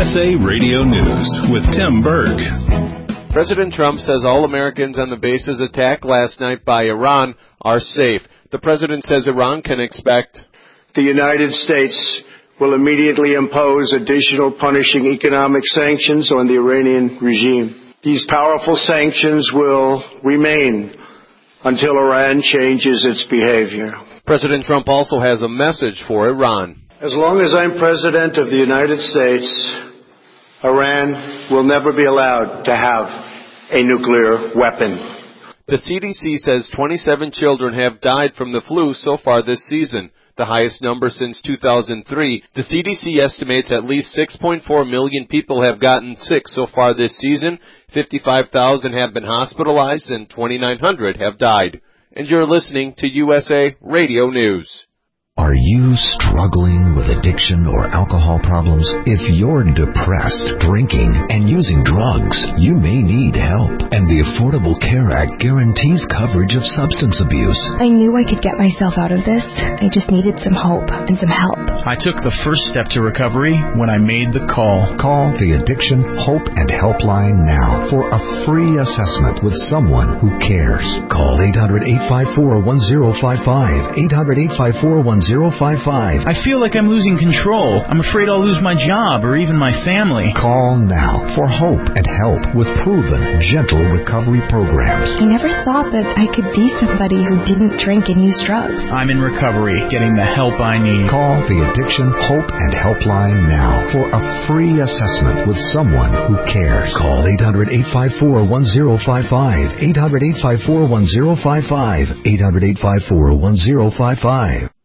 USA Radio News with Tim Berg. President Trump says all Americans on the bases attacked last night by Iran are safe. The president says Iran can expect the United States will immediately impose additional punishing economic sanctions on the Iranian regime. These powerful sanctions will remain until Iran changes its behavior. President Trump also has a message for Iran. As long as I'm president of the United States, Iran will never be allowed to have a nuclear weapon. The CDC says 27 children have died from the flu so far this season, the highest number since 2003. The CDC estimates at least 6.4 million people have gotten sick so far this season. 55,000 have been hospitalized and 2,900 have died. And you're listening to USA Radio News. Are you struggling with addiction or alcohol problems? If you're depressed, drinking, and using drugs, you may need help. And the Affordable Care Act guarantees coverage of substance abuse. I knew I could get myself out of this. I just needed some hope and some help. I took the first step to recovery when I made the call. Call the Addiction Hope and Helpline now for a free assessment with someone who cares. Call 800-854-1055. 800-854-1055. I feel like I'm losing control. I'm afraid I'll lose my job or even my family. Call now for hope and help with proven, gentle recovery programs. I never thought that I could be somebody who didn't drink and use drugs. I'm in recovery, getting the help I need. Call the Addiction Hope and Helpline now for a free assessment with someone who cares. Call 800-854-1055. 800-854-1055. 800-854-1055.